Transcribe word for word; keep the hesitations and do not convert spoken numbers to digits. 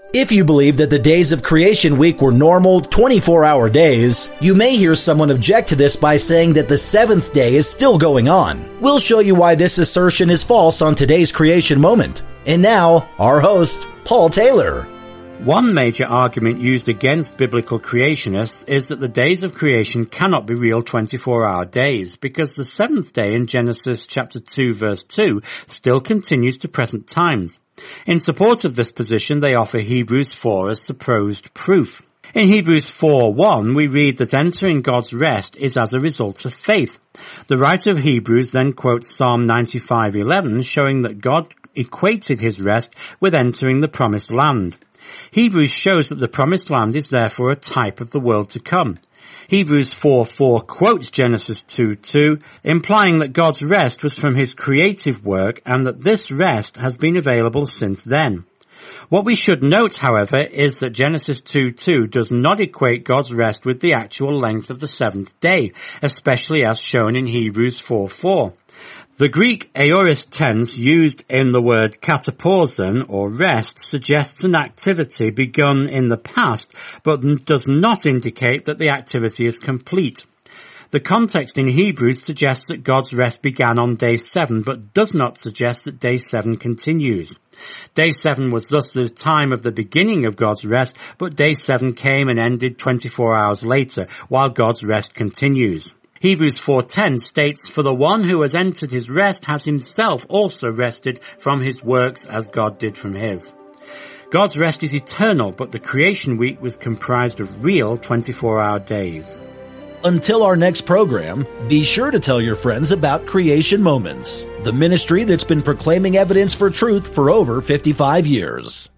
If you believe that the days of creation week were normal twenty-four hour days, you may hear someone object to this by saying that the seventh day is still going on. We'll show you why this assertion is false on today's creation moment. And now, our host, Paul Taylor. One major argument used against biblical creationists is that the days of creation cannot be real twenty-four hour days because the seventh day in Genesis chapter two verse two still continues to present times. In support of this position, they offer Hebrews four as supposed proof. In Hebrews four one, we read that entering God's rest is as a result of faith. The writer of Hebrews then quotes Psalm ninety-five eleven, showing that God equated his rest with entering the promised land. Hebrews shows that the promised land is therefore a type of the world to come. Hebrews four four quotes Genesis two two, implying that God's rest was from his creative work and that this rest has been available since then. What we should note, however, is that Genesis two two does not equate God's rest with the actual length of the seventh day, especially as shown in Hebrews four four. The Greek aorist tense used in the word kataporzen, or rest, suggests an activity begun in the past, but does not indicate that the activity is complete. The context in Hebrews suggests that God's rest began on day seven, but does not suggest that day seven continues. Day seven was thus the time of the beginning of God's rest, but day seven came and ended twenty-four hours later, while God's rest continues. Hebrews four ten states, "For the one who has entered his rest has himself also rested from his works as God did from his." God's rest is eternal, but the creation week was comprised of real twenty-four hour days. Until our next program, be sure to tell your friends about Creation Moments, the ministry that's been proclaiming evidence for truth for over fifty-five years.